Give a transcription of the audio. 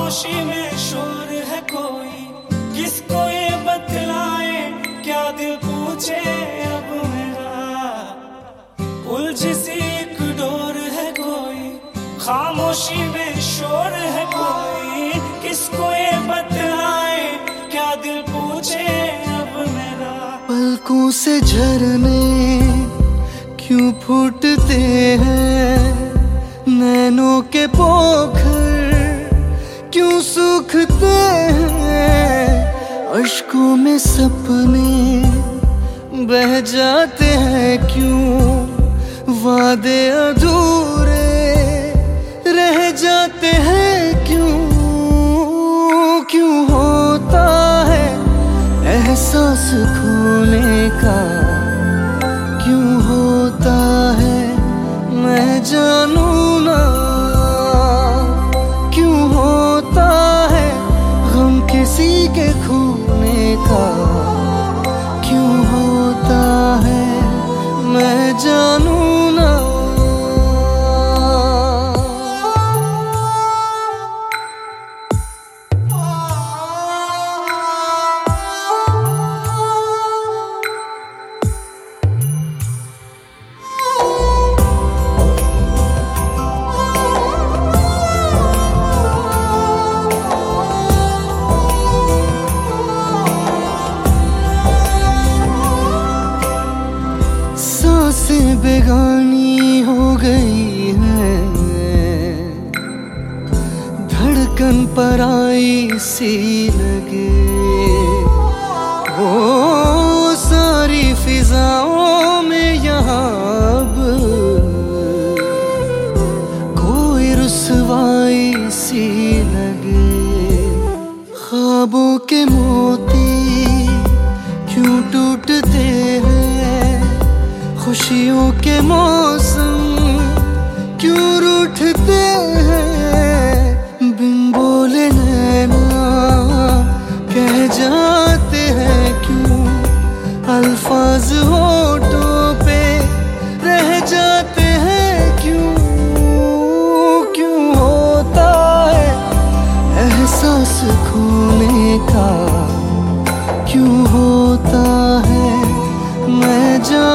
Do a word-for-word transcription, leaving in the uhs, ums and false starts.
खामोशी में शोर है कोई, किसको ये बतलाए, क्या दिल पूछे अब मेरा। उलझी सी एक डोर है कोई, खामोशी में शोर है कोई, किसको ये बतलाए, क्या दिल पूछे अब मेरा। पलकों से झरने क्यों फूटते हैं, नैनों के पोखर क्यों सूखते हैं, अश्कों में सपने बह जाते हैं क्यों, वादे अधूरे रह जाते हैं क्यों। क्यों होता है एहसास खोने का, क्यों होता है मैं जानू ना, क्यों होता है गम किसी के खोने का, क्यों होता है मैं जानू ना। सांसें बेगानी हो गई है, धड़कन पराई सी लगे, वो सारी फिजाओं में यहाँ अब कोई रुसवाई सी लगे। ख्वाबों के मोती क्यों टूटते हैं, खुशियों के मौसम क्यों रूठते हैं, बिन बोले नैना कह जाते हैं क्यों, अल्फाज होठों पे रह जाते हैं क्यों। क्यों होता है एहसास खोने का, क्यों होता है मैं जान